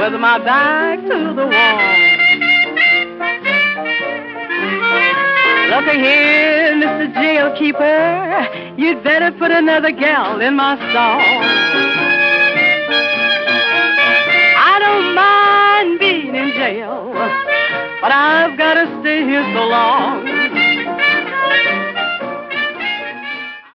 with my back to the wall. Look here, Mr. Jailkeeper, you'd better put another gal in my stall. I don't mind being in jail, but I've got to stay here so long.